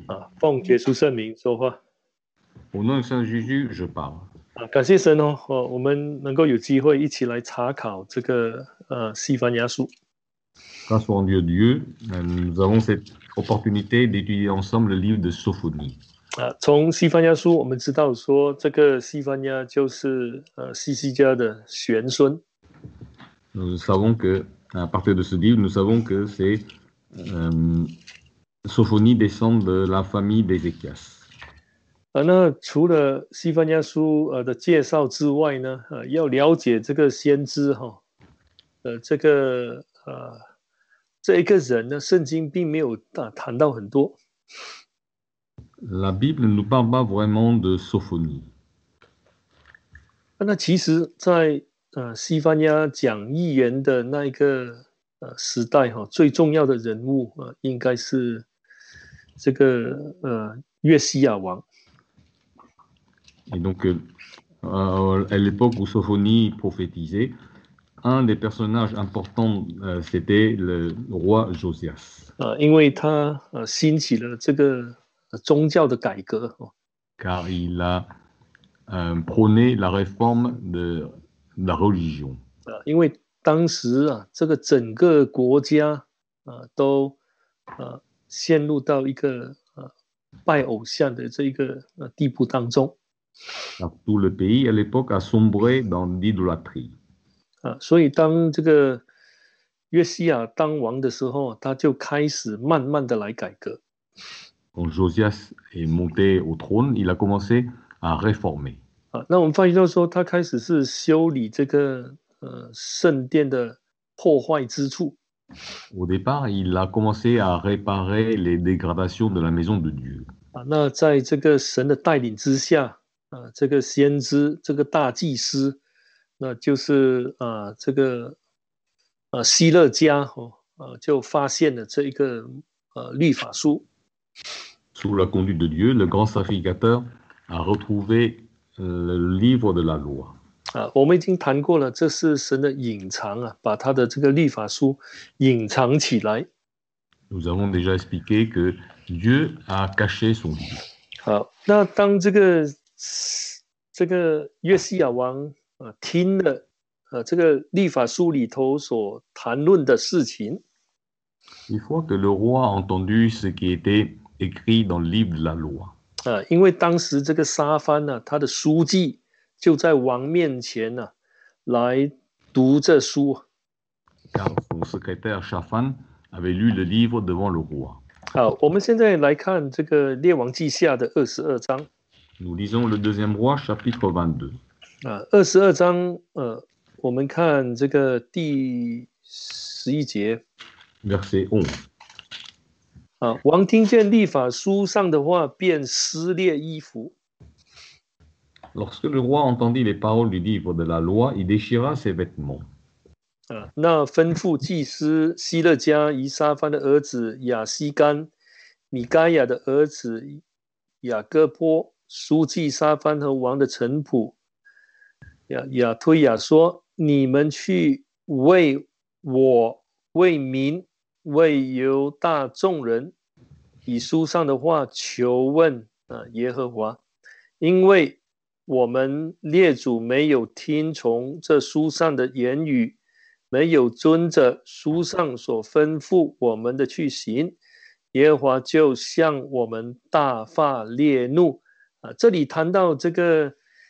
奉耶稣圣名说话。 Au nom de Saint Jésus, je parle. 感谢神哦，我们能够有机会一起来查考这个西番雅书。 Grâce au Dieu, nous avons cette opportunité d'étudier ensemble le livre de Sophonie. 从西番雅书我们知道说，这个西番雅就是西西家的玄孙。 Nous savons que, à partir de ce livre, nous savons que c'est Sophonie descend de la famille d'Ézéchias. 那除了西番雅书的介绍之外呢，要了解这个先知这一个人呢，圣经并没有谈到很多。 La Bible ne nous parle pas vraiment de Sophonie. 那其实在西番雅讲预言的那一个时代最重要的人物应该是这个约西亚王。 Et donc, à l'époque où Sophonie prophétisait, un des personnages importants, c'était le roi Josias. 因为他兴起了这个宗教的改革。 Car il a prôné la réforme de la religion. 因为当时这个整个国家都陷入到一个拜偶像的这一个地步当中。 Tout le pays à l'époque a sombré dans l'idolâtrie. 所以当这个约西亚当王的时候，他就开始慢慢的来改革。 Quand Josias est monté au trône, il a commencé à réformer. 那我们发现到说，他开始是修理这个圣殿的破坏之处。 Au départ, il a commencé à réparer les dégradations de la maison de Dieu. 那在这个神的带领之下，这个先知，这个大祭司，那就是这个希勒家就发现了这一个律法书。 Sous la conduite de Dieu, le grand sacrificateur a retrouvé le livre de la loi. 我们已经谈过了，这是神的隐藏把他的这个律法书隐藏起来。 Nous avons déjà expliqué que Dieu a caché son livre. 好，那当这个约西亚王听了这个律法书里头所谈论的事情， Une fois que le roi a entendu ce qui était écrit dans le livre de la loi. 因为当时这个沙番他的书记就在王面前来读这书。 Car son secrétaire Shaphan avait lu le livre devant le roi. 好，我们现在来看这个列王记下的22章。 Nous lisons le deuxième roi, chapitre 22. 22章我们看这个第11节。 Verset 11. 王听见律法书上的话，便撕裂衣服。 Lorsque le roi entendit les paroles du livre de la loi, il déchira ses vêtements. 那吩咐祭司希勒家以沙番的儿子亚西干、米该亚的儿子雅各波、书记沙番和王的臣仆亚推亚说：“你们去为我、为民、为犹大众人，以书上的话求问耶和华，因为我们列祖没有听从这书上的言语，没有遵着书上所吩咐我们的去行，耶和华就向我们大发烈怒。”这里谈到这个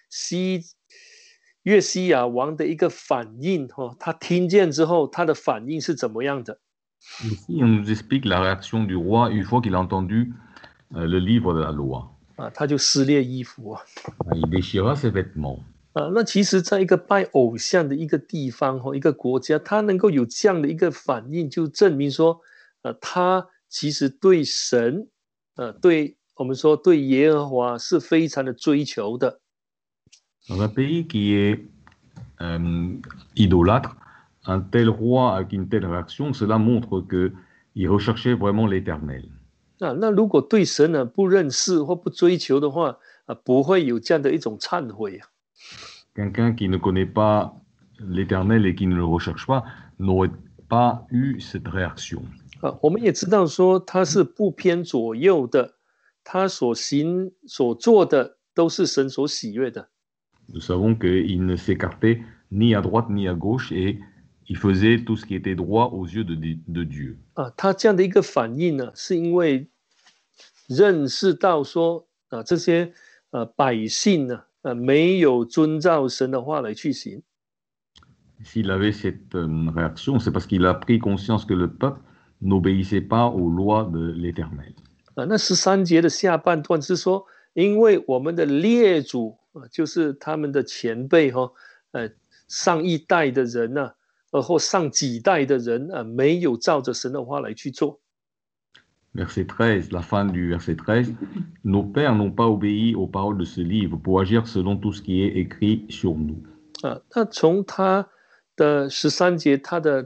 约西亚王的一个反应，他听见之后，他的反应是怎么样的？ Ici, on nous explique la réaction du roi une fois qu'il a entendu le livre de la loi. 他就撕裂衣服 Il déchira ses vêtements. 那其实在一个拜偶像的一个地方一个国家，他能够有这样的一个反应，就证明说他其实对神对我们说对耶和华是非常的追求的。 Dans un pays qui est idolâtre, un tel roi avec une telle réaction, cela montre qu'il recherchait vraiment l'Éternel. 那如果对神不认识或不追求的话不会有这样的一种忏悔。 Quelqu'un qui ne connaît pas l'Éternel et qui ne le recherche pas n'aurait pas eu cette réaction. 我们也知道说他是不偏左右的他所行所做的都是神所喜悦的。 Nous savons qu'il ne s'écartait ni à droite ni à gauche et il faisait tout ce qui était droit aux yeux de Dieu. 他这样的一个反应呢，是因为认识到说这些百姓呢没有遵照神的话来去行。 S'il avait cette réaction, c'est parce qu'il a pris conscience que le peuple n'obéissait pas aux lois de l'Éternel. 那13节的下半段是说，因为我们的列祖就是他们的前辈上一代的人呢，或上几代的人没有照着神的话来去做。 Verset 13, la fin du verset 13, nos pères n'ont pas obéi aux paroles de ce livre pour agir selon tout ce qui est écrit sur nous. 那从他的13节，他的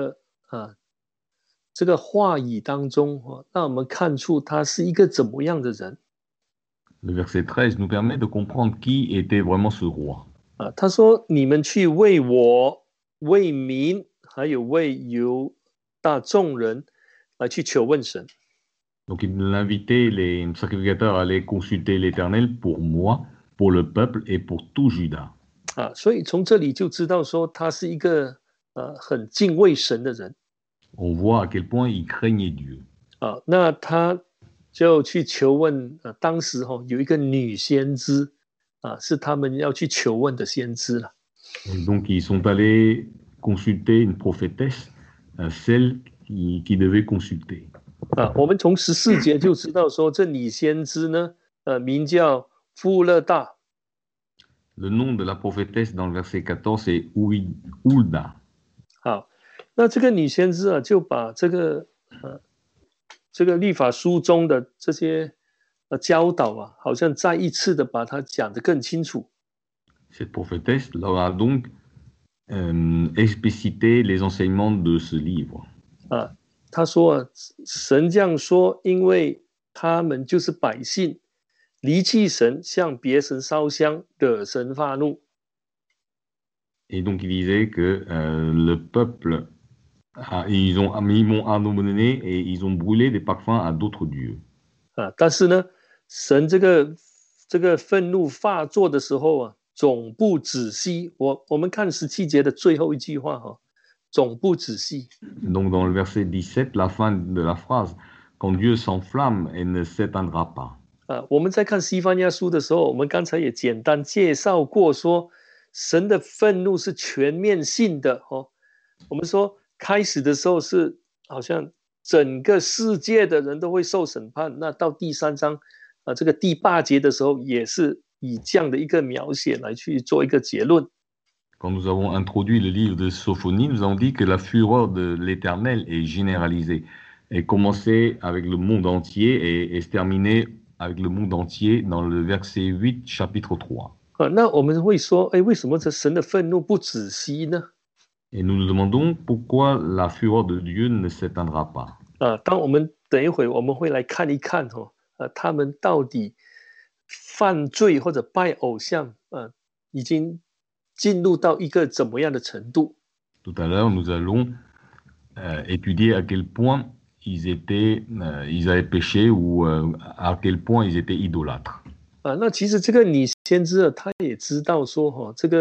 这个话语当中让我们看出他是一个怎么样的人。 Le verset 13 nous permet de comprendre qui était vraiment ce roi. 他说：“你们去为我、为民，还有为犹大众人来去求问神。” Donc il invitait les sacrificateurs à aller consulter l'Éternel pour moi, pour le peuple et pour tout Juda. 所以从这里就知道说他是一个很敬畏神的人。 On voit à quel point il craignait Dieu. 那他就去求问当时有一个女先知是他们要去求问的先知了。 Donc ils sont allés consulter une prophétesse, celle qui devait consulter. 我们从14节就知道说这女先知呢名叫富勒大。 Le nom de la prophétesse dans le verset 14 c'est Hulda. 好，那这个女先知就把这个律法书中的这些教导好像再一次的把它讲得更清楚。 Cette prophétesse leur a donc explicité les enseignements de ce livre. 他说神这样说，因为他们就是百姓，离弃神，向别神烧香，惹神发怒。 Et donc il disait que le peuple, ils m'ont abandonné et ils ont brûlé des parfums à d'autres dieux. 但是呢，神这个愤怒发作的时候总不止息。我们看17节的最后一句话总不止息。 Donc dans le verset 17, la fin de la phrase, quand Dieu s'enflamme, elle ne s'éteindra pas. 我们在看西番雅书的时候，我们刚才也简单介绍过说，神的愤怒是全面性的我们说开始的时候是好像整个世界的人都会受审判，那到第3章这个第8节的时候，也是以这样的一个描写来去做一个结论。 Quand nous avons introduit le livre de Sophonie, nous avons dit que la fureur de l'Éternel est généralisée. Elle commençait avec le monde entier et se terminait avec le monde entier dans le verset 8, chapitre 3. 那我们会说，为什么这神的愤怒不止息呢？ Et nous nous demandons pourquoi la fureur de Dieu ne s'éteindra pas. 当我们等一会我们会来看一看他们到底犯罪或者拜偶像已经进入到一个怎么样的程度。 Tout à l'heure, nous allons étudier à quel point ils avaient péché ou à quel point ils étaient idolâtres. 那其实这个女先知她也知道说这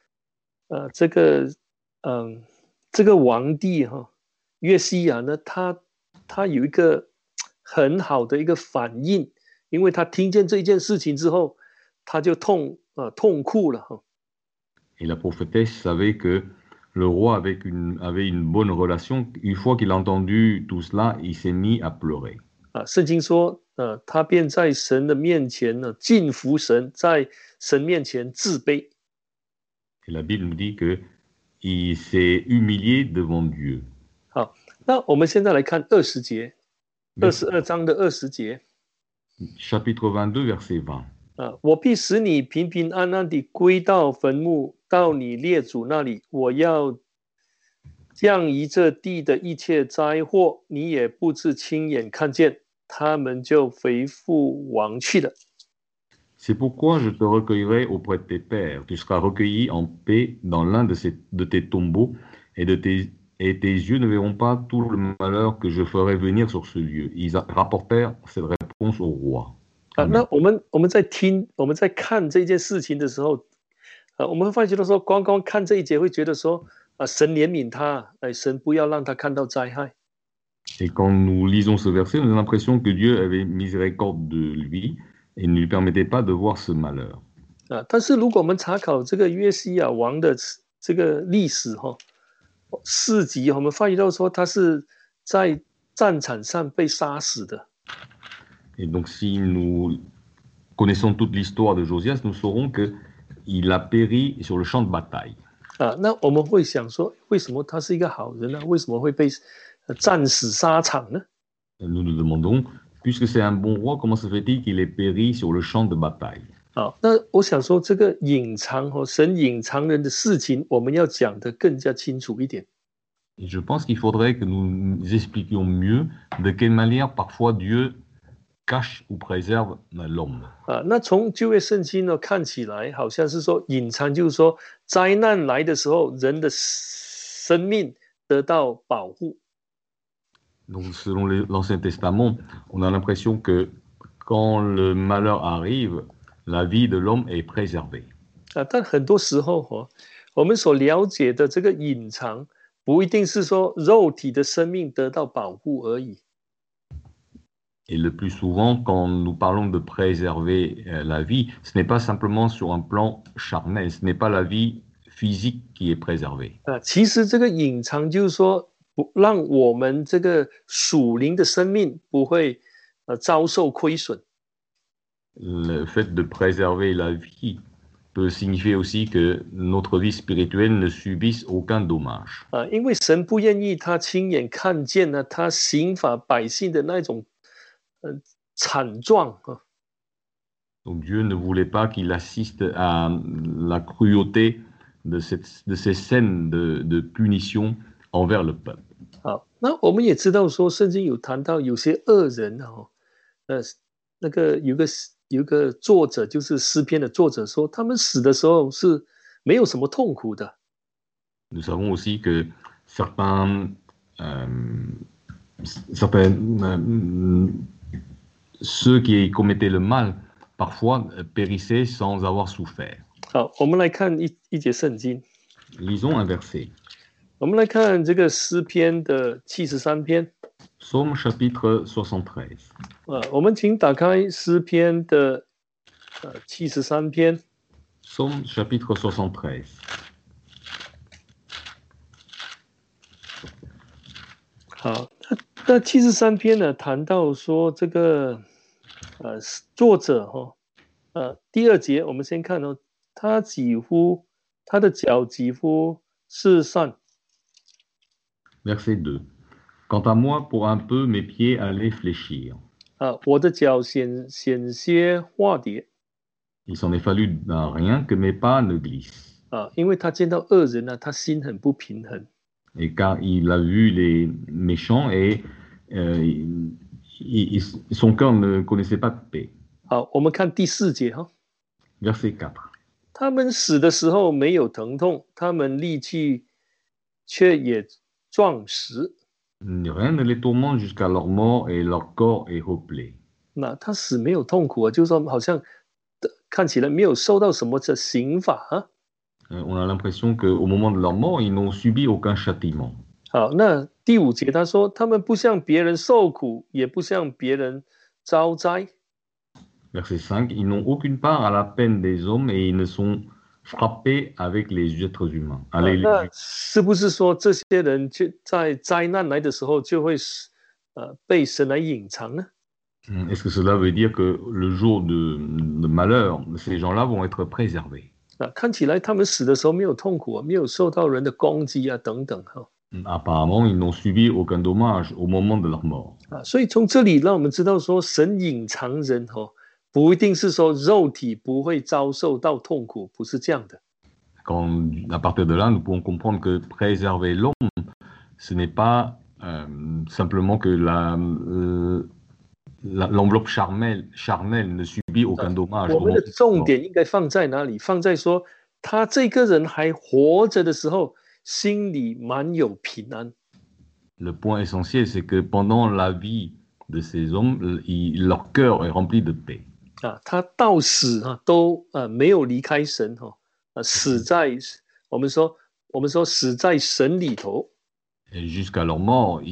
个皇帝约西亚呢，他有一个很好的一个反应，因为他听见这一件事情之后，他就痛哭了。 Et la prophétesse savait que le roi avait une bonne relation. Une fois qu'il a entendu tout cela, il s'est mis à pleurer. 圣经说他便在神的面前敬服神，在神面前自卑。 Et la Bible nous dit que il s'est humilié devant Dieu. 好，那我们现在来看20节，22章的20节。 Chapitre 22, verset 20. 我必使你平平安安地归到坟墓，到你列祖那里。我要降移这地的一切灾祸，你也不自亲眼看见，他们就回复亡去了。 C'est pourquoi je te recueillerai auprès de tes pères. Tu seras recueilli en paix dans l'un de tes tombeaux, et tes yeux ne verront pas tout le malheur que je ferai venir sur ce lieu. Ils rapportèrent cette réponse au roi. 那我们在看这件事情的时候，我们会发觉到说，光看这一节会觉得说，神怜悯他，神不要让他看到灾害。 Et quand nous lisons ce verset, on a l'impression que Dieu avait miséricorde de lui et ne lui permettait pas de voir ce malheur. 但是如果我们查考这个约西亚王的这个历史事迹，我们发觉到说他是在战场上被杀死的。 Et donc, si nous connaissons toute l'histoire de Josias, nous saurons qu'il a péri sur le champ de bataille. 那我们会想说，为什么他是一个好人呢？为什么会被战死沙场呢？ Nous nous demandons, puisque c'est un bon roi, comment se fait-il qu'il ait péri sur le champ de bataille? 那我想说，这个隐藏神隐藏人的事情，我们要讲得更加清楚一点。 Et je pense qu'il faudrait que nous expliquions mieux de quelle manière parfois Dieu cache ou préserve l'homme. 那从旧约圣经呢看起来，好像是说隐藏，就是说灾难来的时候，人的生命得到保护。 Donc, selon l'Ancien Testament, on a l'impression que quand le malheur arrive, la vie de l'homme est préservée. 但很多时候我们所了解的这个隐藏，不一定是说肉体的生命得到保护而已。 Et le plus souvent, quand nous parlons de préserver la vie, ce n'est pas simplement sur un plan charnel, ce n'est pas la vie physique qui est préservée. 其实这个隐藏就是说，让我们这个属灵的生命不会遭受亏损。 Le fait de préserver la vie peut signifier aussi que notre vie spirituelle ne subisse aucun dommage. 因为神不愿意他亲眼看见呢，他刑罚百姓的那种惨状。 Donc Dieu ne voulait pas qu'il assiste à la cruauté de ces scènes de punition envers le peuple. 好，那我们也知道说，圣经有谈到有些恶人那个有个作者，就是诗篇的作者说，他们死的时候是没有什么痛苦的。 Nous savons aussi que ceux qui commettaient le mal parfois périssaient sans avoir souffert. 好，我们来看一节圣经。 Lisons un verset. 我们来看这个诗篇的73篇。 Psaume chapitre 73. 我们请打开诗篇的73篇。 Psaume chapitre 73. 好，那73篇呢，谈到说这个作者第二节我们先看他的脚几乎是善。 Verset 2. Quant à moi, pour un peu, mes pieds allaient fléchir. 我的脚险些化跌。 Il s'en est fallu d'un rien que mes pas ne glissent. 因为他见到恶人呢，他心很不平衡。 Et car il a vu les méchants et son cœur ne connaissait pas de paix. 好，我们看第4节 Verset 4. 他们死的时候没有疼痛，他们力气却也壮实。 Rien ne les tourmente jusqu'à leur mort et leur corps est replet. 那他死没有痛苦就是说好像看起来没有受到什么的刑罚 On a l'impression qu'au moment de leur mort, ils n'ont subi aucun châtiment. 好，那第5节他说，他们不向别人受苦，也不向别人遭灾。 Verset 5. Ils n'ont aucune part à la peine des hommes et ils ne sont frappés avec les êtres humains. 那是不是说这些人就在灾难来的时候就会被神来隐藏呢？ Est-ce que cela veut dire que le jour de malheur, ces gens-là vont être préservés? 看起来他们死的时候没有痛苦没有受到人的攻击等等 Apparemment, ils n'ont subi aucun dommage au moment de leur mort. 所以从这里让我们知道说，神隐藏人不一定是说肉体不会遭受到痛苦，不是这样的。 À partir de là, nous pouvons comprendre que préserver l'homme, ce n'est pas simplement que l'enveloppe charnelle ne subit aucun dommage. 我们的重点应该放在哪里？放在说他这个人还活着的时候，心里满有平安。 Le point essentiel, c'est que pendant la vie de ces hommes, leur cœur est rempli de paix. 他到死都没有离开神死在我们说死在神里头。 Et jusqu'à leur mort,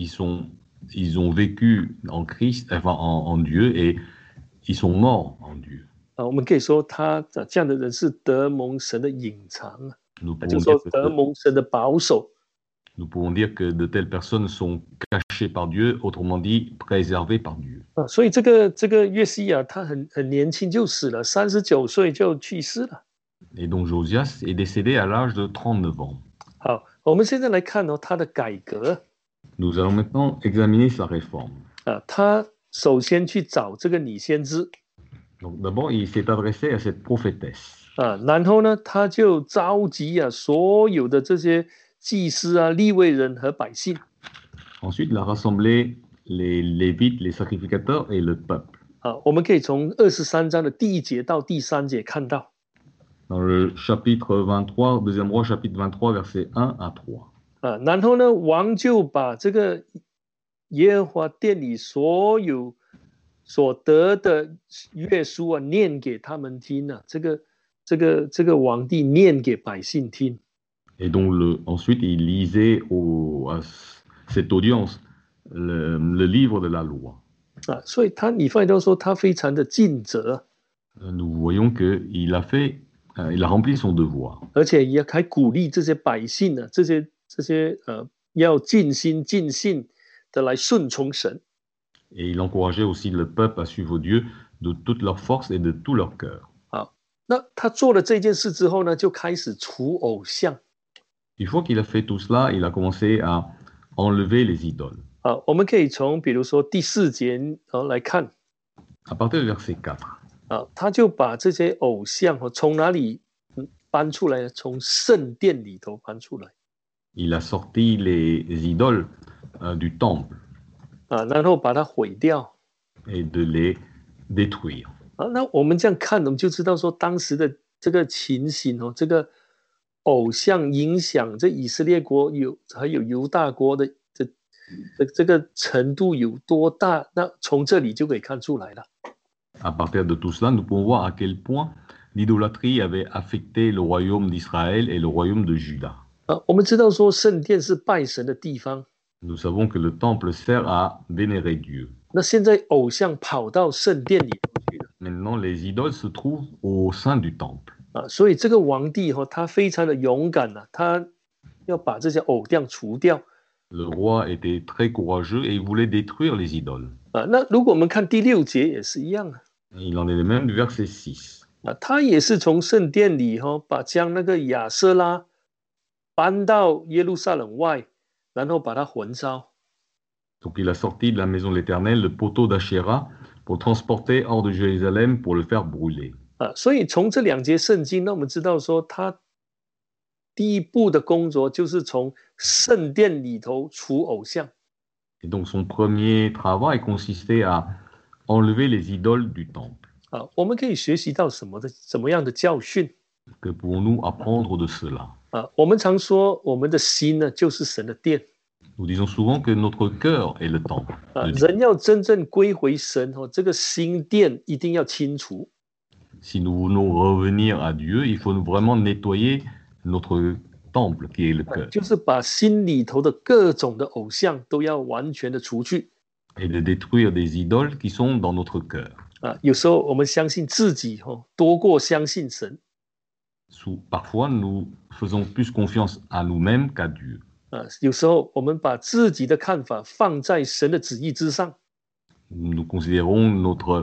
ils ont vécu en Christ, enfin en Dieu, et ils sont morts en Dieu. 我们可以说他这样的人是得蒙神的隐藏 Nous 就 pouvons 是 dire 说得蒙神的保守。 Nous pouvons dire que de telles personnes sont cachées par Dieu, autrement dit, préservées par Dieu. 所以这个约西亚他很年轻就死了，39岁就去世了。 Et donc Josias est décédé à l'âge de 39 ans. 好，我们现在来看他的改革。 Nous allons maintenant examiner sa réforme. 他首先去找这个女先知。 Donc d'abord, il s'est adressé à cette prophétesse. 然后呢，他就召集所有的这些祭司利未人和百姓。 Ensuite, il a rassemblé les Lévites, les sacrificateurs et le peuple. 我们可以从23章的第1节到第3节看到。 Dans le chapitre 23, deuxième roi, chapitre 23, versets 1 à 3. 然后呢，王就把这个耶和华殿里所有所得的约书念给他们听这个皇帝念给百姓听。 Et donc ensuite, il lisait à cette audience le livre de la loi. 所以你发现到说他非常的尽责。 Nous voyons qu'il a rempli son devoir. 而且也还鼓励这些百姓这些要尽心尽性的来顺从神。 Et il encourageait aussi le peuple à suivre Dieu de toute leur force et de tout leur cœur. 那他做了这件事之后呢，就开始除偶像。 Une fois qu'il a fait tout cela, il a commencé à enlever les idoles. 我们可以从比如说第4节来看。 À partir du verset 4. 他就把这些偶像从哪里搬出来呢？从圣殿里头搬出来。 Il a sorti les idoles du temple. 然后把它毁掉。 Et de les détruire. 那我们这样看，我们就知道说当时的这个情形这个偶像影响这以色列国还有犹大国的这个程度有多大？那从这里就可以看出来了。 À partir de tout cela, nous pouvons voir à quel point l'idolâtrie avait affecté le royaume d'Israël et le royaume de Juda. 我们知道说圣殿是拜神的地方。 Nous savons que le temple sert à vénérer Dieu. 那现在偶像跑到圣殿里头去了。 Maintenant, les idoles se trouvent au sein du temple. 所以这个皇帝他非常的勇敢他要把这些偶像除掉。 Le roi était très courageux et il voulait détruire les idoles. 那如果我们看第6节也是一样。 Il en est de même du verset 6. 他也是从圣殿里将那个亚舍拉搬到耶路撒冷外，然后把它焚烧。 Donc il a sorti de la maison de l'Éternel le poteau d'Achéra pour le transporter hors de Jérusalem pour le faire brûler. 所以从这2节圣经呢，我们知道说他第一步的工作就是从圣殿里头除偶像。 Et donc son premier travail consistait à enlever les idoles du temple. 我们可以学习到什么样的教训？ Que pouvons-nous apprendre de cela? 我们常说我们的心呢就是神的殿。 Nous disons souvent que notre cœur est le temple. 人要真正归回神这个心殿一定要清除。 Si nous voulons revenir à Dieu, il faut vraiment nettoyer notre temple qui est le cœur. 就是把心里头的各种的偶像都要完全的除去。 Et de détruire des idoles qui sont dans notre cœur. 有时候我们相信自己多过相信神。 Parfois, nous faisons plus confiance à nous-mêmes qu'à Dieu. 有时候我们把自己的看法放在神的旨意之上。 Nous considérons notre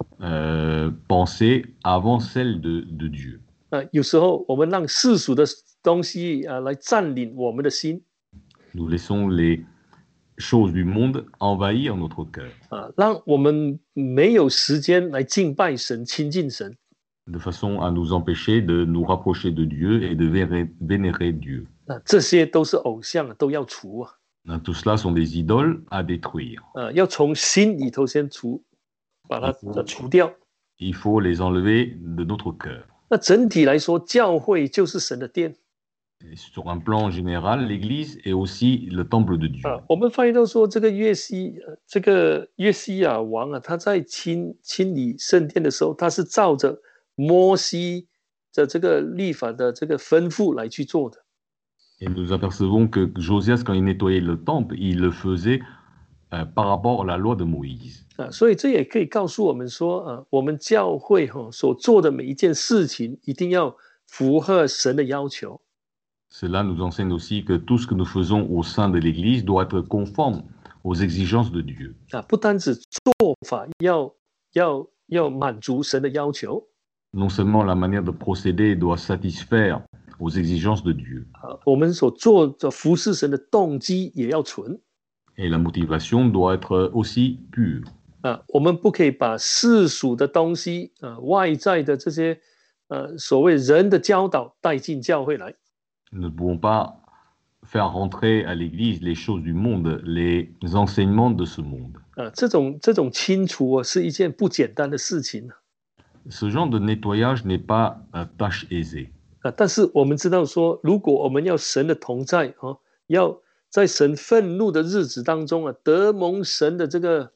pensée avant celle de Dieu. 有时候我们让世俗的东西来占领我们的心。 Nous laissons les choses du monde envahir notre cœur. 让我们没有时间来敬拜神、亲近神。 De façon à nous empêcher de nous rapprocher de Dieu et de vénérer Dieu. 这些都是偶像，都要除 Tout cela sont des idoles à détruire. 要从心里头先除，把它除掉。 Il faut les enlever de notre cœur. 那整体来说，教会就是神的殿。 Sur un plan général, l'Église est aussi le temple de Dieu. 我们发现到说，这个约西亚王啊，他在清理圣殿的时候，他是照着摩西的这个律法的这个吩咐来去做的。 Et nous apercevons que Josias, quand il nettoyait le temple, il le faisait par rapport à la loi de Moïse. 所以这也可以告诉我们说，我们教会所做的每一件事情，一定要符合神的要求。 Cela nous enseigne aussi que tout ce que nous faisons au sein de l'Église doit être conforme aux exigences de Dieu. 不单只做法要满足神的要求。 Non seulement la manière de procéder doit satisfaire aux exigences de Dieu. 我们所做的服侍神的动机也要纯。 Et la motivation doit être aussi pure. 我们不可以把世俗的东西外在的这些所谓人的教导带进教会来。 Nous ne pouvons pas faire rentrer à l'Église les choses du monde, les enseignements de ce monde. 这种清除是一件不简单的事情。 Ce genre de nettoyage n'est pas tâche aisée. 但是我们知道说，如果我们要神的同在要在神愤怒的日子当中得蒙神的这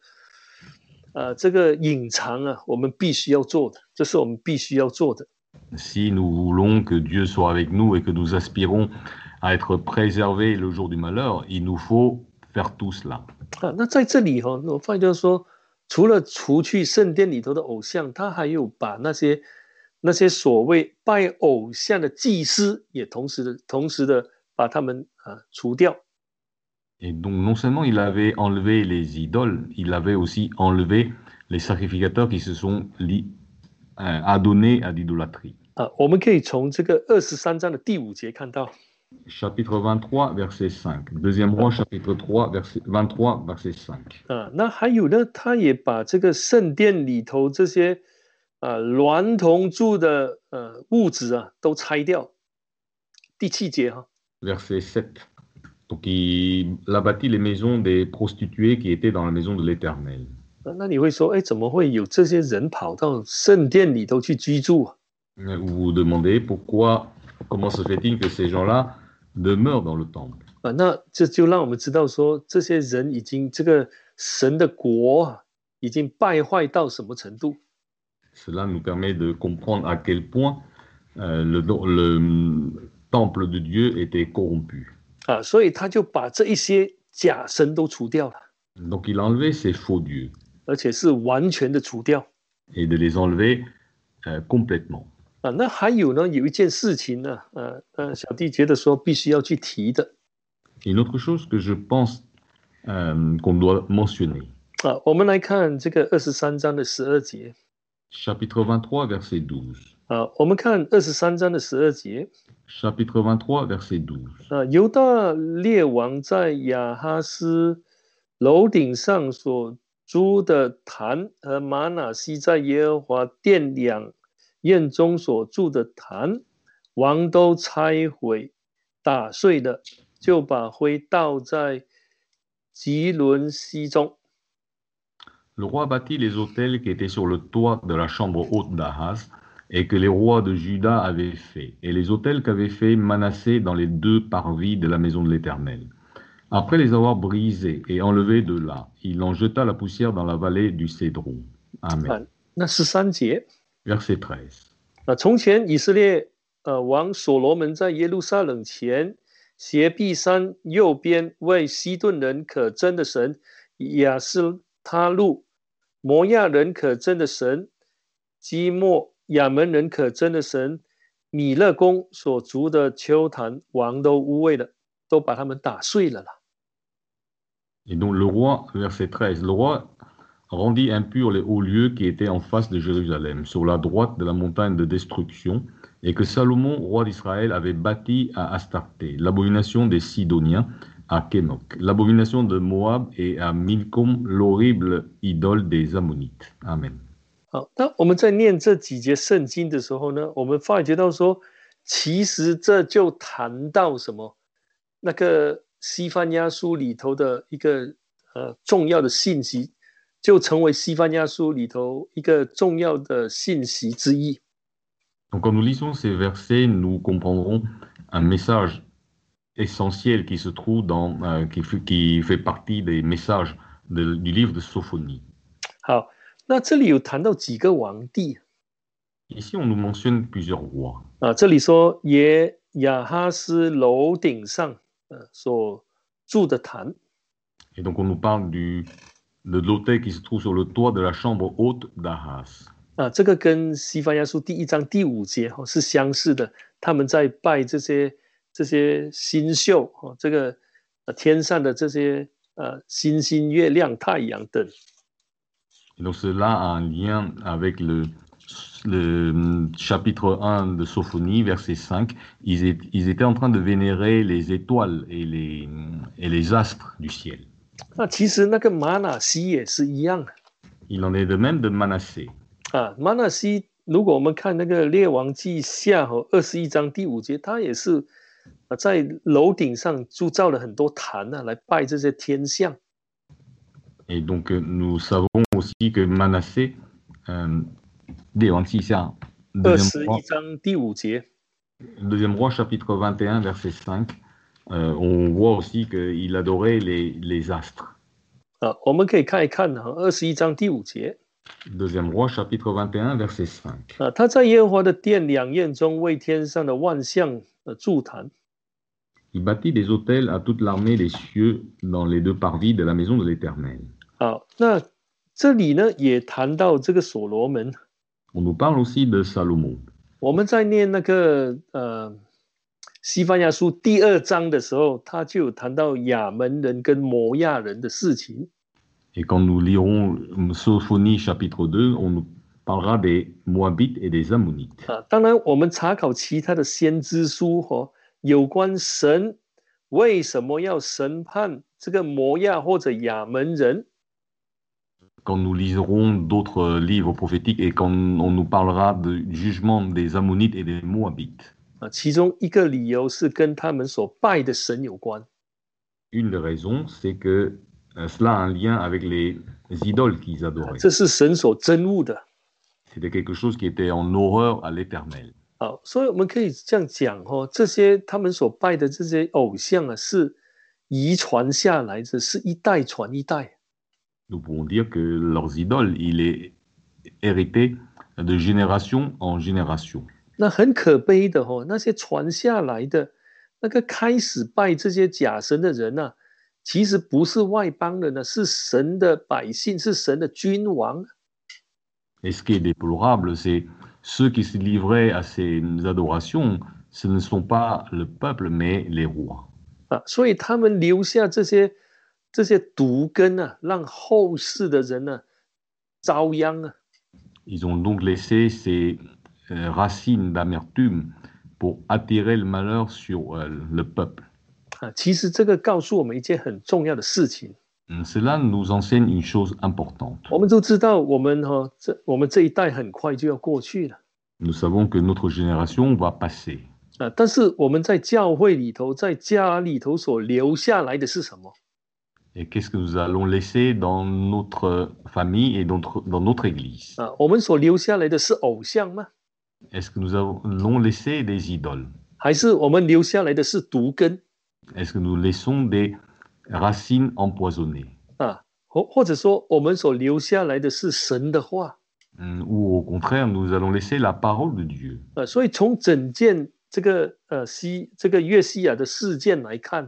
个隐藏我们必须要做的，这是我们必须要做的。 Si nous voulons que Dieu soit avec nous et que nous aspirons à être préservés le jour du malheur, il nous faut faire tout cela. 那在这里我发现就是说，除了除去圣殿里头的偶像，他还有把那些所谓拜偶像的祭司也同时的把他们除掉。 Et donc non seulement il avait enlevé les idoles, il avait aussi enlevé les sacrificateurs qui se sont adonnés à l'idolâtrie. 我们可以从这个23章的第5节看到。 Chapitre 23, verset 5. Deuxième roi, chapitre 3, verset 23, verset 5. 那还有呢，他也把这个圣殿里头这些娈童住的屋子都拆掉。第7节 Verset 7. Donc il a bâti les maisons des prostituées qui étaient dans la maison de l'Éternel. 那你会说，怎么会有这些人跑到圣殿里头去居住 Vous vous demandez comment se fait-il que ces gens-là demeurent dans le temple? 那这就让我们知道说，这些人已经这个神的国已经败坏到什么程度。 Cela nous permet de comprendre à quel point le temple de Dieu était corrompu. 所以他就把这一些假神都除掉了。 Donc il a enlevé ces faux dieux. 而且是完全的除掉。 Et de les enlever complètement. 那还有呢，有一件事情呢，小弟觉得说必须要去提的。 Une autre chose que je pense qu'on doit mentionner. 我们来看这个23章的12节。 Chapitre 23, verset 12. 我们看23章的12节。 Chapitre 23, verset 12. 犹大列王在亚哈斯楼顶上所租的坛和玛拿西在耶和华殿两院中所住的坛，王都拆毁打碎了，就把灰倒在吉伦西中。 Le roi bâtit les autels qui étaient sur le toit de la chambre haute d'Ahaz et que les rois de Juda avaient fait, et les autels qu'avait fait Manassé dans les 2 parvis de la maison de l'Éternel. Après les avoir brisés et enlevés de là, il en jeta la poussière dans la vallée du Cédron. Amen. 那13节 Verset 13. 从前以色列王所罗门在耶路撒冷前斜壁山右边为西顿人可憎的神亚斯他路，摩亚人可憎的神基莫，亚门人可憎的神米勒公所筑的丘坛，王都污秽了，都把他们打碎了啦。 Et donc le roi, verset 13, le roi rendit impurs les hauts lieux qui étaient en face de Jérusalem, sur la droite de la montagne de destruction, et que Salomon, roi d'Israël, avait bâti à Astarté, l'abomination des Sidoniens, à Kémok, l'abomination de Moab, et à Milcom, l'horrible idole des Ammonites. Amen. 好，那我们在念这几节圣经的时候呢，我们发觉到说，其实这就谈到什么？那个西番雅书里头的一个重要的信息，就成为西番雅书里头一个重要的信息之一。 Donc quand nous lisons ces versets, nous comprendrons un message essentiel qui se trouve qui fait partie des messages du livre de Sophonie. 好，那这里有谈到几个王帝 Ici, on nous mentionne plusieurs rois. 啊，这里说亚哈斯楼顶上所筑的坛 Et donc, on nous parle de l'autel qui se trouve sur le toit de la chambre haute d'Ahaz. 啊，这个跟西番雅书第1章第5节是相似的，他们在拜这些星宿这个天上的这些星星、月亮、太阳等。 Et donc, cela a un lien avec le chapitre 1 de Sophonie, verset 5. Ils étaient en train de vénérer les étoiles et les astres du ciel. 那其实那个玛拿西也是一样。 Il en est de même de Manassé. 玛拿西，如果我们看那个列王记下21章第5节，他也是在楼顶上铸造了很多坛来拜这些天象。 Et donc, nous savons aussi que Manassé, 列王记下 21章第5节 Deuxième roi, chapitre 21, verset 5, on voit aussi qu'il adorait les astres. 我们可以看一看21章第5节 Deuxième roi, chapitre 21, verset 5. 他在耶和华的殿两院中为天上的万象筑坛。 Il bâtit des autels à toute l'armée des cieux dans les 2 parvis de la maison de l'Éternel. 好，那这里呢也谈到这个所罗门。 On nous parle aussi de Salomon. 我们在念那个西番雅书第2章的时候，他就有谈到亚门人跟摩亚人的事情。 Et quand nous lirons Sophonie chapitre 2, on nous parlera des Moabites et des Ammonites. 当然，我们查考其他的先知书有关神为什么要审判这个摩亚或者亚门人。 Quand nous liserons d'autres livres prophétiques et quand on nous parlera du jugement des Ammonites et des Moabites. 其中一个理由是跟他们所拜的神有关。 Une des raisons, c'est que cela a un lien avec les idoles qu'ils adoraient. 这是神所憎恶的。 C'était quelque chose qui était en horreur à l'Éternel. 好，所以我们可以这样讲这些他们所拜的这些偶像是遗传下来的，是一代传一代。 Nous pouvons dire que leurs idoles, il est hérité de génération en génération. 那很可悲的那些传下来的那个开始拜这些假神的人其实不是外邦人是神的百姓，是神的君王。 Et ce qui est déplorable, c'est ceux qui se livraient à ces adorations, ce ne sont pas le peuple, mais les rois. 所以他们留下这些毒根让后世的人遭殃。 Ils ont donc laissé ces racines d'amertume pour attirer le malheur sur le peuple. 其实这个告诉我们一件很重要的事情。 Cela nous enseigne une chose importante. 我们都知道，我们这一代很快就要过去了。 Nous savons que notre génération va passer. 但是我们在教会里头，在家里头所留下来的是什么？ Et qu'est-ce que nous allons laisser dans notre famille et dans notre église? 我们所留下来的是偶像吗？ Est-ce que nous allons laisser des idoles? 还是我们留下来的是毒根？ Est-ce que nous laissons des racines empoisonnées? 或者说我们所留下来的是神的话？ Ou au contraire, nous allons laisser la parole de Dieu? 所以从整件这个约西亚的事件来看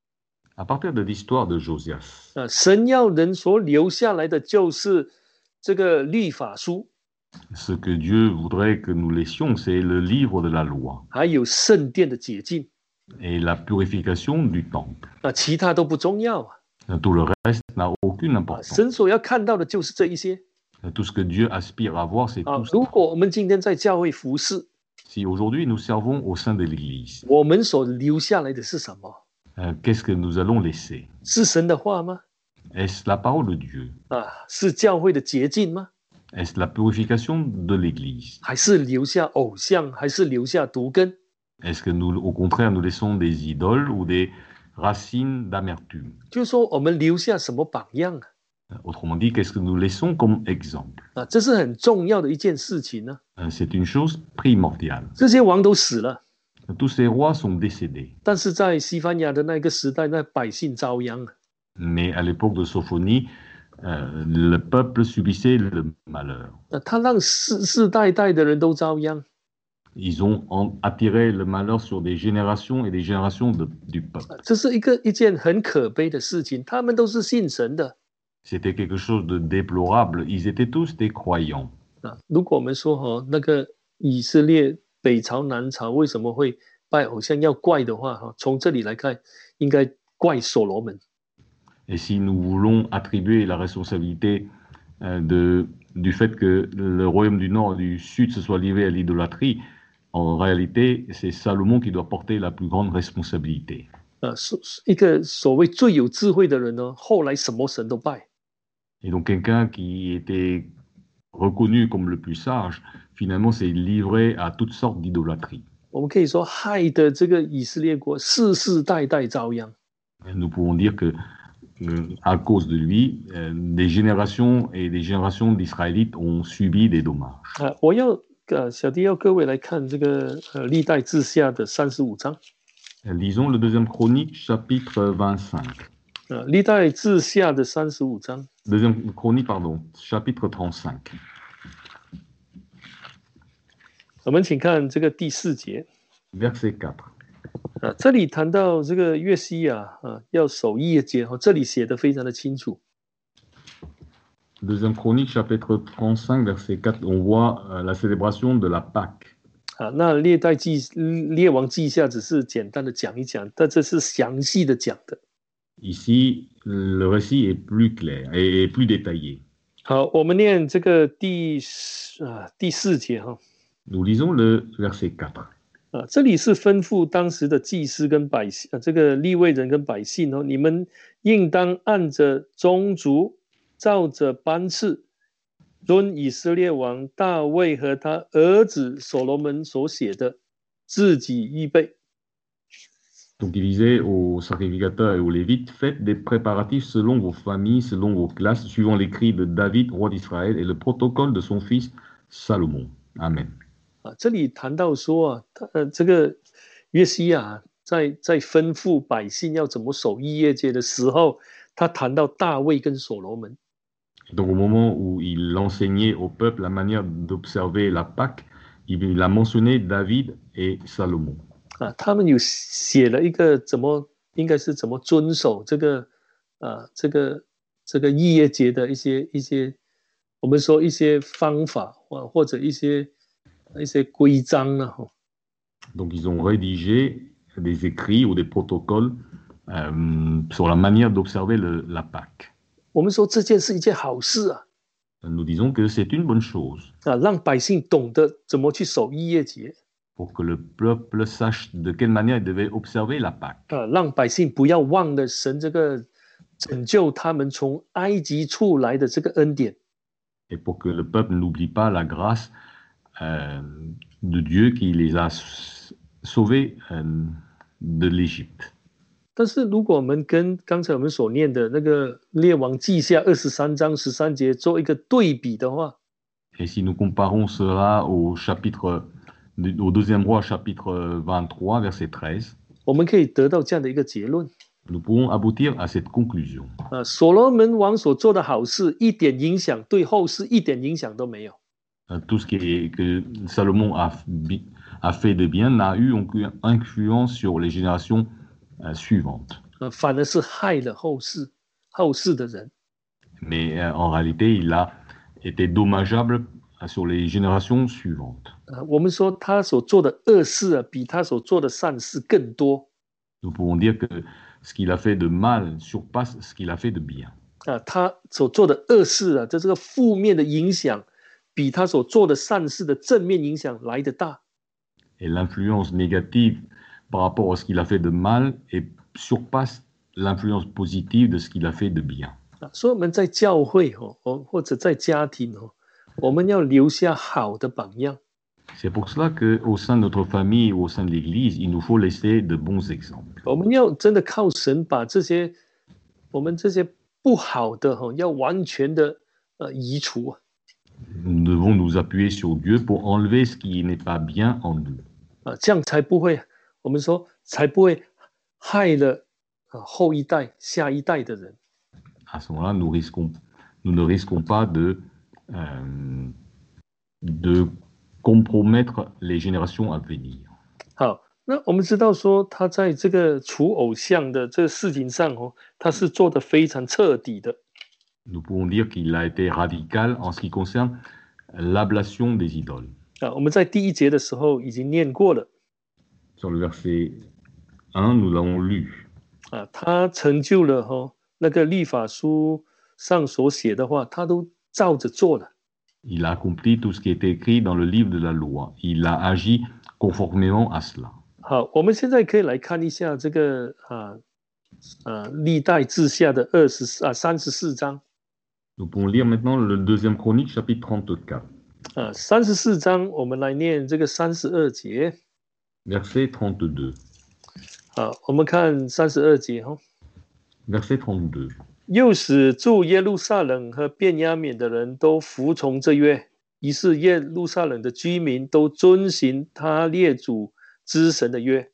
À partir de l'histoire de Josias, 神要人所留下来的就是这个律法书， ce que Dieu voudrait que nous laissions, c'est le livre de la loi 还有圣殿的洁净 et la purification du temple. 其他都不重要 Tout le reste n'a aucune importance. 神所要看到的就是这一些 Tout ce que Dieu aspire à voir, c'est tout 如 ça. 果我们今天在教会服侍， Si aujourd'hui nous servons au sein de l'Église, 我们所留下来的是什么？ qu'est-ce que nous allons laisser? 是神的话吗？ Est-ce la parole de Dieu? 是教会的洁净吗？ Est-ce la purification de l'Église? 还是留下偶像？还是留下毒根？ Est-ce que nous, au contraire, nous laissons des idoles ou des racines d'amertume? 就是说，我们留下什么榜样 Autrement dit, qu'est-ce que nous laissons comme exemple? 这是很重要的一件事情呢。 C'est une chose primordiale. 这些王都死了， tous ces rois sont décédés. 但是在西番雅的那个时代，那百姓遭殃。 Mais à l'époque de Sophonie, le peuple subissait le malheur. 他让世世代代的人都遭殃。 Ils ont attiré le malheur sur des générations et des générations du peuple. 这是一件很可悲的事情。他们都是信神的。 C'était quelque chose de déplorable. Ils étaient tous des croyants. 如果我们说那个以色列北朝南朝为什么会拜偶像要怪的话，从这里来看，应该怪所罗门。 Et si nous voulons attribuer la responsabilité du fait que le royaume du Nord et du Sud se soit livré à l'idolâtrie, en réalité, c'est Salomon qui doit porter la plus grande responsabilité. 一个所谓最有智慧的人呢，后来什么神都拜。 Et donc quelqu'un qui était reconnu comme le plus sage, finalement s'est livré à toutes sortes d'idolâtries. 我们可以说，害的这个以色列国世世代代遭殃。 Nous pouvons dire que à cause de lui, des générations et des générations d'Israélites ont subi des dommages. 我要小弟要各位来看这个历代志下的35章。 Lisons le deuxième Chronique, chapitre 25. 历代志下的35章。 Deuxième Chronique, pardon, chapitre 35. 我们请看这个第4节。 Verset 4. 这里谈到这个约西亚要守夜节，这里写的非常的清楚。 Deuxième Chronique, chapitre 35, verset 4, on voit la célébration de la Pâque. 那列王记下只是简单的讲一讲，但这是详细的讲的。 Ici, le récit est plus clair et plus détaillé. 好，我们念这个第4节哈。 Nous lisons le verset 4. 这里是吩咐当时的祭司跟百姓，这个利未人跟百姓你们应当按着宗族，照着班次，遵以色列王大卫和他儿子所罗门所写的，自己预备。 Donc il disait aux sacrificateurs et aux Lévites, faites des préparatifs selon vos familles, selon vos classes, suivant l'écrit de David, roi d'Israël, et le protocole de son fils Salomon. Amen. 这里谈到说这个约西亚在吩咐百姓要怎么守逾越节的时候，他谈到大卫跟所罗门。 Donc au moment où il enseignait au peuple la manière d'observer la Pâque, il a mentionné David et Salomon. 他们有写了一个应该是怎么遵守这个逾越节的一些我们说一些方法或者一些规章啊。 Donc ils ont rédigé des écrits ou des protocoles sur la manière d'observer la Pâque. 我们说这件是一件好事啊。 Nous disons que c'est une bonne chose. 让百姓懂得怎么去守逾越节。 Pour que le peuple sache de quelle manière il devait observer la Pâque. 让百姓不要忘了神这个拯救他们从埃及出来的这个恩典。 Et pour que le peuple n'oublie pas la grâce de Dieu qui les a sauvés de l'Égypte. 但是如果我们跟刚才我们所念的那个列王记下23章13节做一个对比的话， Et si nous comparons cela au deuxième roi, chapitre 23, verset 13, 我们可以得到这样的一个结论。 nous pouvons aboutir à cette conclusion. 所罗门王所做的好事一点影响，对后世一点影响都没有。 Tout ce que Salomon a fait de bien n'a eu aucune influence sur les générations suivantes. 反而是害了后世的人。 Mais en réalité, il a été dommageable sur les générations suivantes. 我们说他所做的恶事比他所做的善事更多。 Nous pouvons dire que ce qu'il a fait de mal surpasse ce qu'il a fait de bien. 他所做的恶事这个负面的影响，比他所做的善事的正面影响来得大。 Et l'influence négative par rapport à ce qu'il a fait de mal surpasse l'influence positive de ce qu'il a fait de bien. 所以我们在教会或者在家庭我们要留下好的榜样。 C'est pour cela qu'au sein de notre famille ou au sein de l'Église, il nous faut laisser de bons exemples. 我们要真的靠神把我们这些不好的要完全的移除。 Nous devons nous appuyer sur Dieu pour enlever ce qui n'est pas bien en nous. 这样才不会我们说才不会害了后一代、下一代的人。 À ce moment-là, nous ne risquons pas de compromettre les générations à venir. 好，那我们知道说他在这个除偶像的这个事情上他是做得非常彻底的。 Nous pouvons dire qu'il a été radical en ce qui concerne l'ablation des idoles. 我们在第1节的时候已经念过了。 Sur le verset 1, nous l'avons lu. 他成就了那个律法书上所写的话，他都照着做了。 Il a accompli tout ce qui était écrit dans le livre de la loi. Il a agi conformément à cela. 好，我们现在可以来看一下这个历代志下的34章。 Nous pouvons lire maintenant le 2e Chronique, chapitre 34. 34章，我们来念这个32节。 Verset 32. 好，我们看32节 Verset 32. 又使住耶路撒冷和便雅悯的人都服从这约，于是耶路撒冷的居民都遵行他列祖之神的约。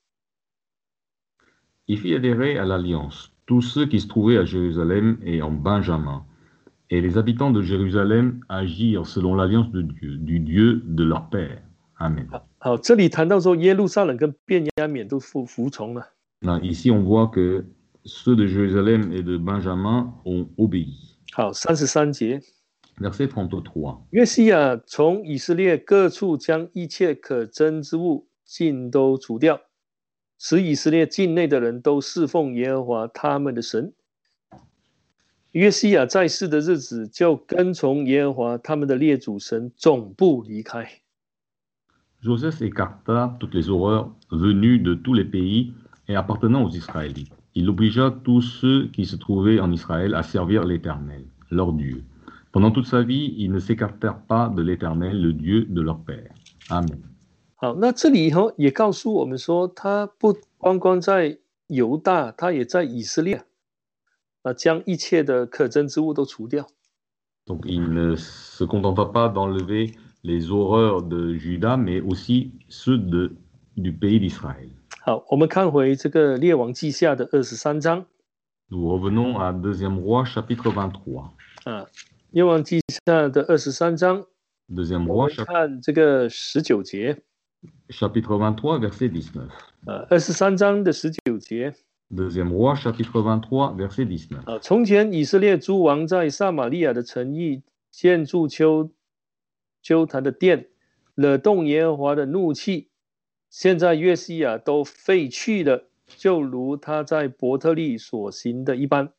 Il fit adhérer à l'alliance tous ceux qui se trouvaient à Jérusalem et en Benjamin, et les habitants de Jérusalem agirent selon l'alliance de Dieu, du Dieu de leur père. Amen. 好，这里谈到说耶路撒冷跟便雅悯都服从了。 Ici, on voit que ceux de Jérusalem et de Benjamin ont obéi. 好，33节。 Verset 33. 约西亚从以色列各处将一切可憎之物尽都除掉，使以色列境内的人都侍奉耶和华他们的神。约西亚在世的日子，就跟从耶和华他们的列祖神总不离开。 Joseph écarta toutes les horreurs venues de tous les pays et appartenant aux Israélites. Il obligea tous ceux qui se trouvaient en Israël à servir l'Éternel, leur Dieu. Pendant toute sa vie, ils ne s'écartèrent pas de l'Éternel, le Dieu de leur père. Amen. 好，那这里也告诉我们说，他不光光在犹大，他也在以色列将一切的可憎之物都除掉。 Donc il ne se contenta pas d'enlever les horreurs de Juda, mais aussi ceux du pays d'Israël. 好，我们看回这个列王记下的23章。 Nous revenons à 2e Roi, chapitre 23. 列王记下的23章。 2e 我 Roi, 们看这个19节。 chapitre 23, verset 19. 23章的19节。 2e Roi, chapitre 23, verset 19. 从前以色列诸王在撒玛利亚的城邑建筑丘坛的殿，惹动耶和华的怒气。现在约西亚都废去了，就如他在伯特利所行的一般。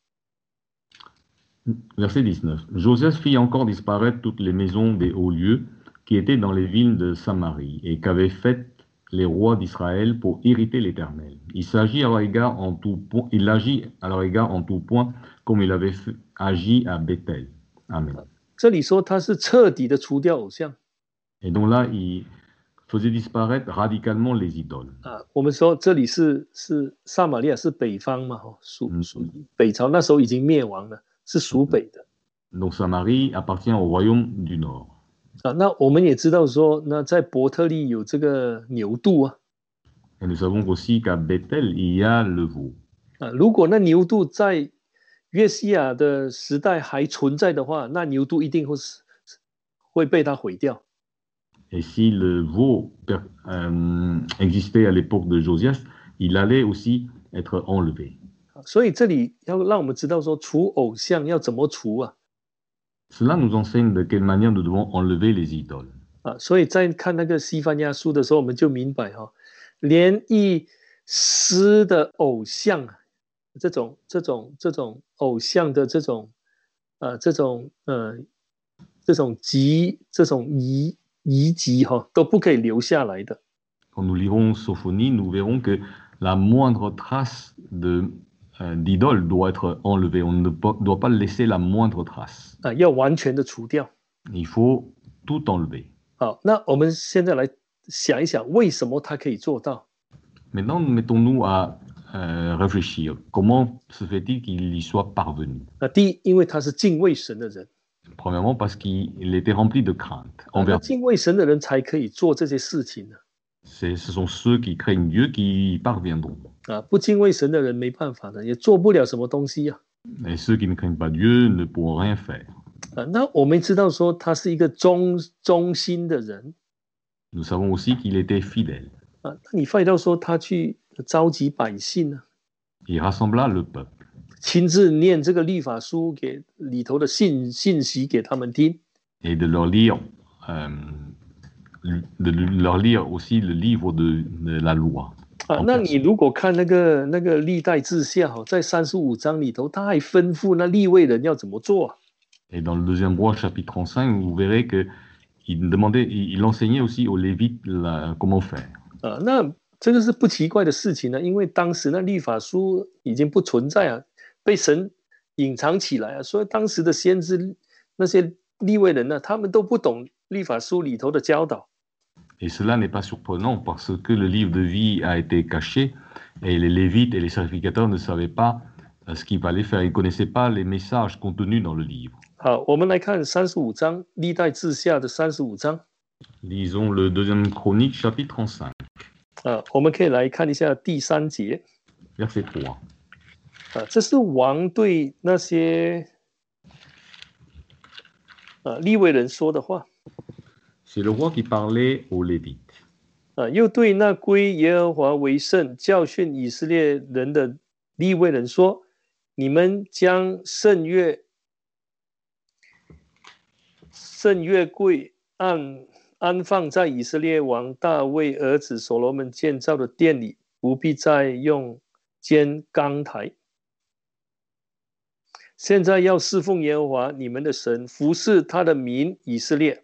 Verset 19. Joseph fit encore disparaître toutes les maisons des hauts lieux qui étaient dans les villes de Samarie et qu'avaient faites les rois d'Israël pour irriter l'Éternel. Il agit à leur égard en tout point comme il avait agi à Bethel. Amen. 这里说他是彻底的除掉偶像。 Et donc là, il faisait disparaître radicalement les idoles. 我们说这里是撒玛利亚是北方嘛，属北朝，那时候已经灭亡了，是属北的。 Donc Samarie appartient au royaume du nord. 那我们也知道说，那在伯特利有这个牛犊啊。 Et nous savons aussi qu'à Bethel, il y a le veau. 如果那牛犊在约西亚的时代还存在的话，那牛犊一定会被他毁掉。 Et si le veau existait à l'époque de Josias, il allait aussi être enlevé. 所以这里要让我们知道说，除偶像要怎么除啊？ Cela nous enseigne de quelle manière nous devons enlever les idoles. 所以在看那个西番雅书的时候，我们就明白连一丝的偶像，这种偶像的这种遗迹都不可以留下来的。 Quand nous lirons Sophonie, nous verrons que la moindre trace d'idole doit être enlevée. On ne doit pas laisser la moindre trace. 要完全的除掉。 Il faut tout enlever. 好，那我们现在来想一想，为什么他可以做到？ Maintenant, mettons-nous à réfléchir. Comment se fait-il qu'il y soit parvenu? 第一，因为他是敬畏神的人。 Premièrement, parce qu'il était rempli de crainte. 那敬畏神的人才可以做这些事情呢。 Ce sont ceux qui craignent Dieu qui y parviendront. 不敬畏神的人没办法的，也做不了什么东西啊。 Et ceux qui ne craignent pas Dieu ne pourront rien faire. 那我们知道说他是一个忠心的人。 Nous savons aussi qu'il était fidèle. 那你发现到说他去召集百姓呢 Il rassembla le peuple. 亲自念这个律法书给里头的信息给他们听。 Et de leur lire aussi le livre de la loi. 那你如果看那个历代志下在35章里头，他还吩咐那利未人要怎么做。 Et dans le deuxième roi chapitre 35, vous verrez qu'il enseignait aussi aux Lévites comment faire. 那这个是不奇怪的事情呢，因为当时那律法书已经不存在啊，被神隐藏起来啊，所以当时的先知那些利未人呢，他们都不懂律法书里头的教导。 Et cela n'est pas surprenant parce que le livre de vie a été caché et les Lévites et les sacrificateurs ne savaient pas ce qu'il fallait faire. Ils ne connaissaient pas les messages contenus dans le livre. 好，我们来看35章，历代志下的35章。 Lisons le deuxième chronique, chapitre 35. 我们可以来看一下第3节。 Verset 3. 这是王对那些利未人说的话。 C'est le roi qui parlait aux Lévites. 又对那归耶和华为圣、教训以色列人的利未人说：你们将圣约柜安放在以色列王大卫儿子所罗门建造的殿里，不必再用坚钢台。现在要侍奉耶和华你们的神，服侍他的民以色列。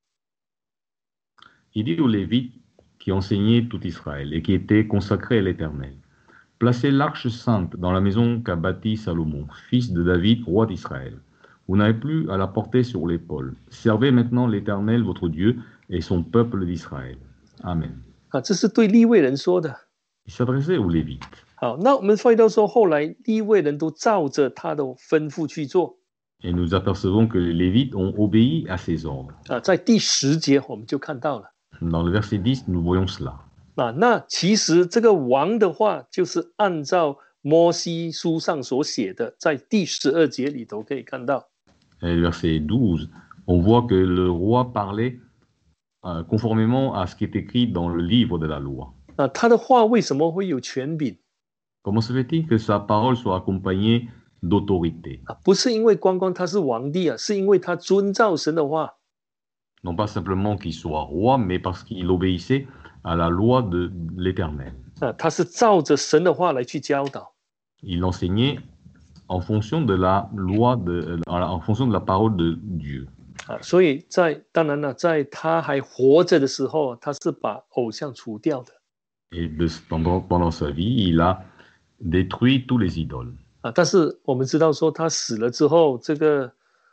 Il dit aux Lévites qui enseignaient tout Israël et qui étaient consacrés à l'Éternel, placez l'arche sainte dans la maison qu'a bâtie Salomon, fils de David, roi d'Israël. Vous n'avez plus à la porter sur l'épaule. Servez maintenant l'Éternel, votre Dieu, et son peuple d'Israël. Amen. 这是对利未人说的。 Il s'adressait aux Lévites. 好，那我们发现到说，后来利未人都照着他的吩咐去做。 Et nous apercevons que les Lévites ont obéi à ses ordres. 在第10节我们就看到了。 Dans le verset 10, nous voyons cela. 那其实这个王的话，就是按照摩西书上所写的，在第12节里头可以看到。 Et le verset 12, on voit que le roi parlait conformément à ce qui est écrit dans le livre de la loi. 他的话为什么会有权柄？ Comment se fait-il que sa parole soit accompagnée d'autorité? 不是因为光他是皇帝啊，是因为他遵照神的话。 Non pas simplement qu'il soit roi, mais parce qu'il obéissait à la loi de l'Éternel. 他是照着神的话来去教导。 Il enseignait en fonction de la loi en fonction de la parole de Dieu. 所以当然了，在他还活着的时候，他是把偶像除掉的。 Et pendant sa vie, il a détruit tous les idoles. 但是我们知道说他死了之后，这个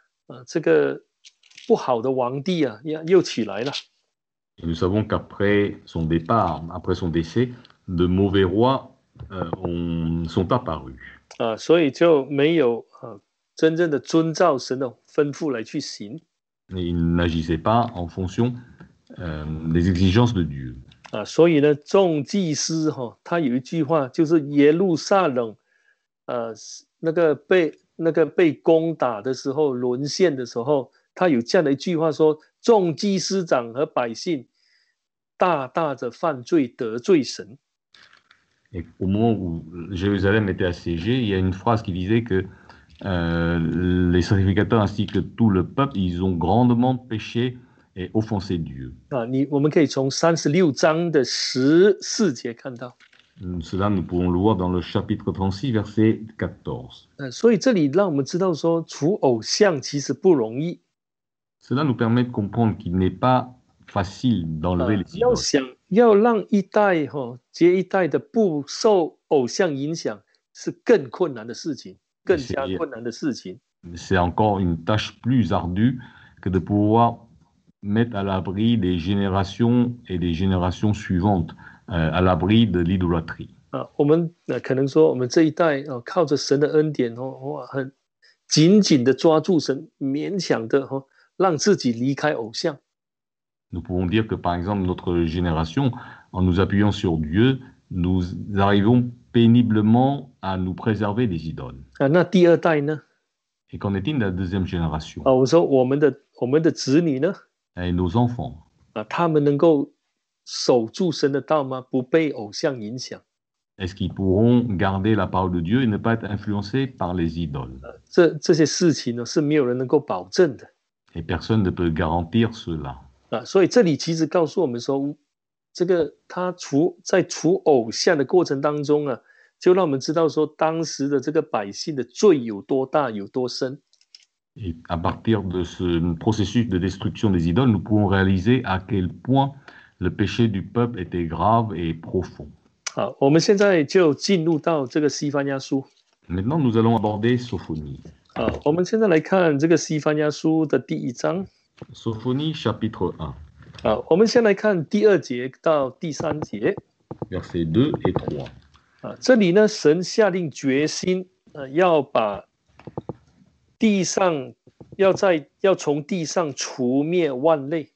不好的皇帝啊，又起来了。 Et nous savons qu'après son départ, après son décès, de mauvais rois sont apparus. 所以就没有真正的遵照神的吩咐来去行。 Et il n'agissait pas en fonction des exigences de Dieu. 所以呢，众祭司他有一句话，就是耶路撒冷那个被攻打的时候，沦陷的时候，他有这样的一句话说：众祭司长和百姓大大的犯罪得罪神。 Et au moment où Jérusalem était assiégée, il y a une phrase qui disait que les sacrificateurs ainsi que tout le peuple, ils ont grandement péché et offensé Dieu. 我们可以从36章的14节看到。 Cela, nous pouvons le voir dans le chapitre 36, verset 14. 所以这里让我们知道说，除偶像其实不容易。 Cela nous permet de comprendre qu'il n'est pas facile d'enlever les idoles. 要让一代接一代的不受偶像影响，是更困难的事情，更加困难的事情。 C'est encore une tâche plus ardue que de pouvoir mettre à l'abri des générations et des générations suivantes, à l'abri de l'idolâtrie. 我们可能说，我们这一代靠着神的恩典很紧紧的抓住神，勉强的让自己离开偶像。 Nous pouvons dire que, par exemple, notre génération en nous appuyant sur Dieu, nous arrivons péniblement à nous préserver des idoles. 那第二代呢？ Et qu'en est-il de la deuxième génération? 我说我们的子女呢？ Et nos enfants? 他们能够守住神的道吗？不被偶像影响？ Est-ce qu'ils pourront garder la parole de Dieu et ne pas être influencés par les idoles? 这些事情呢是没有人能够保证的。 Et personne ne peut garantir cela. 所以这里其实告诉我们说，这个他在除偶像的过程当中啊，就让我们知道说当时的这个百姓的罪有多大，有多深。 Et à partir de ce processus de destruction des idoles, nous pouvons réaliser à quel point le péché du peuple était grave et profond. 好，我们现在就进入到这个西番雅书。 Maintenant, nous allons aborder Sophonie. 我们现在来看这个西番雅书的第1章。 Sophonie, chapitre 1. 我们先来看第2节到第3节。 Versets 2 et 3. 这里呢，神下定决心，要把地上要从地上除灭万类。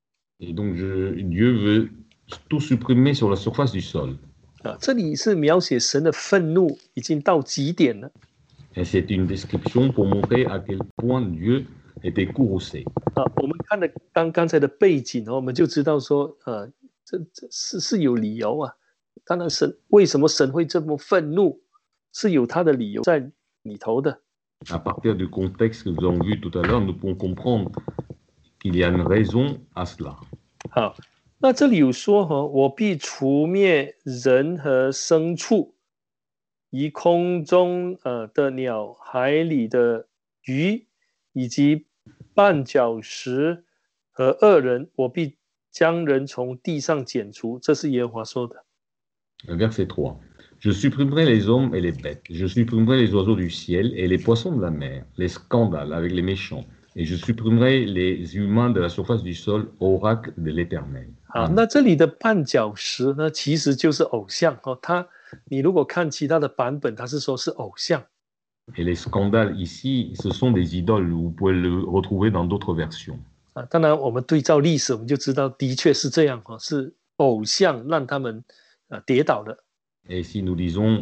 Et donc, Dieu veut tout supprimer sur la surface du sol. 这里是描写神的愤怒已经到极点了。 Et c'est une description pour montrer à quel point Dieu était courroucé. 我们看了刚才的背景，我们就知道说，这是有理由啊。当然为什么神会这么愤怒，是有他的理由在里头的。 À partir du contexte que nous avons vu tout à l'heure, nous pouvons comprendre qu'il y a une raison à cela. 好，那这里有说我必除灭人和牲畜，以空中的鸟、海里的鱼，以及绊脚石和恶人，我必将人从地上剪除。这是耶和华说的。 Verset 3. Je supprimerai les hommes et les bêtes, je supprimerai les oiseaux du ciel et les poissons de la mer, les scandales avec les méchants, et je supprimerai les humains de la surface du sol, oracle de l'Éternel. 好，那这里的绊脚石呢，其实就是偶像你如果看其他的版本，它是说是偶像。 Et les scandales ici, ce sont des idoles, vous pouvez le retrouver dans d'autres versions. 当然我们对照历史，我们就知道的确是这样是偶像让他们跌倒的。 Et si nous lisons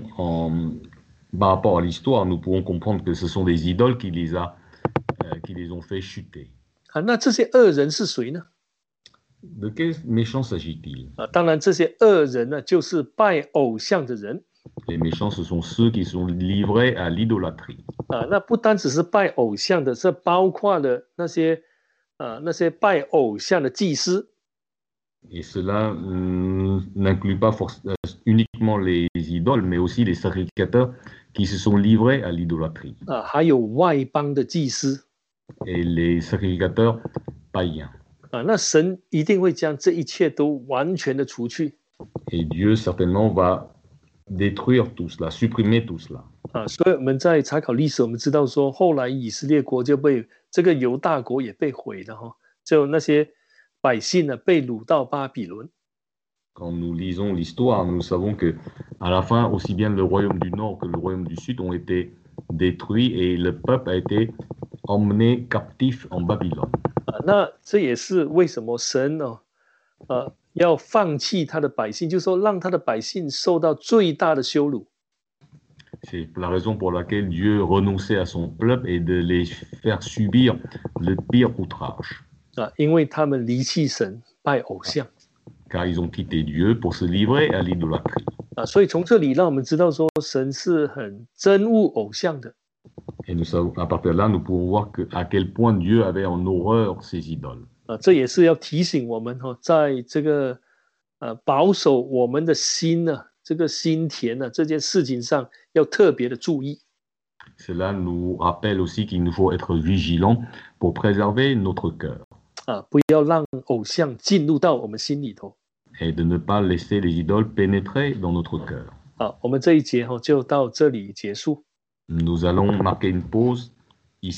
par rapport à l'histoire, nous pourrons comprendre que ce sont des idoles qui les ont fait chuter. 那这些恶人是谁呢？ De quels méchants s'agit-il? 当然这些恶人呢，就是拜偶像的人。 Les méchants, ce sont ceux qui sont livrés à l'idolâtrie. 那不单只是拜偶像的，这包括了那些拜偶像的祭司。 Et cela n'inclut pas uniquement les idoles, mais aussi les sacrificateurs qui se sont livrés à l'idolâtrie. 还有外邦的祭司。 Et les sacrificateurs païens. 那神一定会将这一切都完全的除去。 Et Dieu certainement va détruire tout cela, supprimer tout cela. 所以我们在查考历史，我们知道说，后来以色列国就被这个犹大国也被毁了就那些百姓呢被掳到巴比伦。 Quand nous lisons l'histoire, nous savons que à la fin, aussi bien le royaume du Nord que le royaume du Sud ont été détruits et le peuple a été emmené captif en Babylone. 那这也是为什么神要放弃他的百姓，就是说让他的百姓受到最大的羞辱。 C'est la raison pour laquelle Dieu renonçait à son peuple et de les faire subir le pire outrage. 因为他们离弃神，拜偶像。 Car ils ont quitté Dieu pour se livrer à l'idolâtrie. 所以从这里让我们知道说，神是很憎恶偶像的。 Et nous savons, à partir de là, nous pouvons voir à quel point Dieu avait en horreur ces idoles. 这也是要提醒我们在这个保守我们的心呢，这个心田呢这件事情上要特别的注意。 Cela nous rappelle aussi qu'il nous faut être vigilants pour préserver notre cœur. 不要让偶像进入到我们心里头。 Et de ne pas laisser les idoles pénétrer dans notre cœur. 我们这一节就到这里结束。 Nous allons marquer une pause